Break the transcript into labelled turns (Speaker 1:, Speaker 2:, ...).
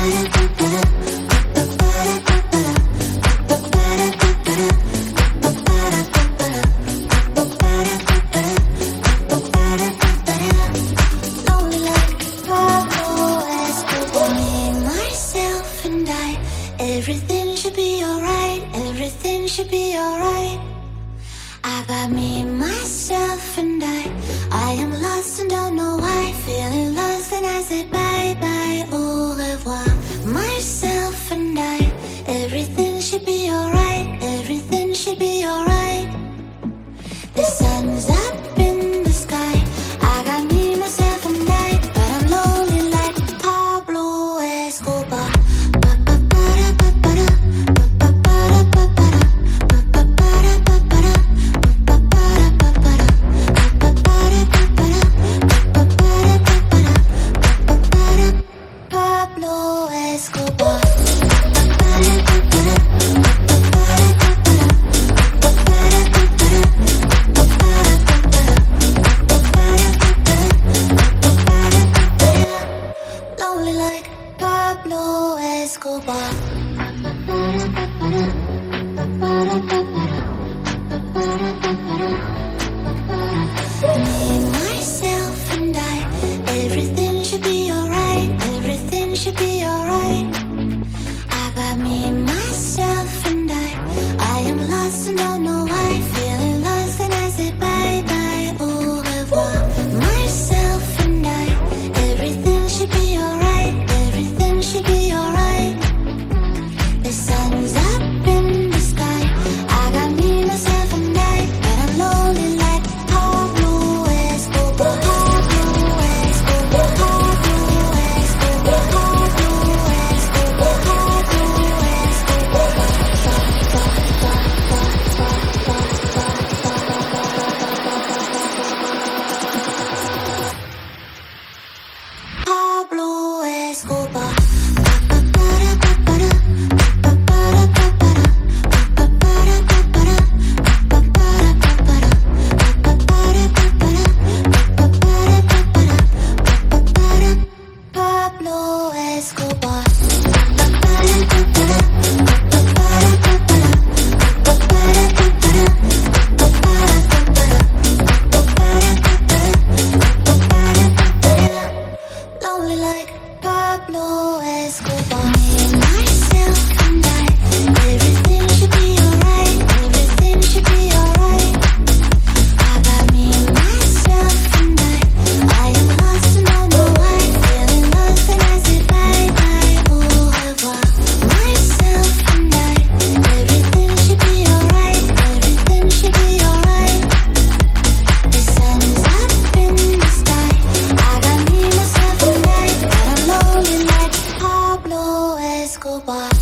Speaker 1: Everything should be alright, everything should be alright. I got me, myself, and I am lost and don't know why. Feeling lost and I say bye bye, au revoir. Myself and everything should be alright, everything should be alright. The sun's up in the sky. I got me, myself, and but I'm lonely like Pablo Escobar. Pablo Escobar. Lonely like Pablo Escobar. Me, myself, and everything should be alright, everything should be alright. I got me, myself, and I am lost and don't know why. Feeling lost and I say bye bye, au revoir. Myself and everything should be alright, everything should be alright. The sun's up in the sky. I got me, myself, and but I'm lonely like Pablo Escobar. Pablo Escobar. Pablo Escobar. Pablo Escobar. Pablo Escobar. Pablo Escobar. Lonely like Pablo Escobar. Me, myself, and everything should be alright, everything should be alright. I got me, myself, and I am lost and don't know why. Feeling lost and I say bye bye, au revoir. Myself and everything should be alright, everything should be alright. The sun's up in the sky. I got me, myself, and but I'm lonely like Pablo Escobar.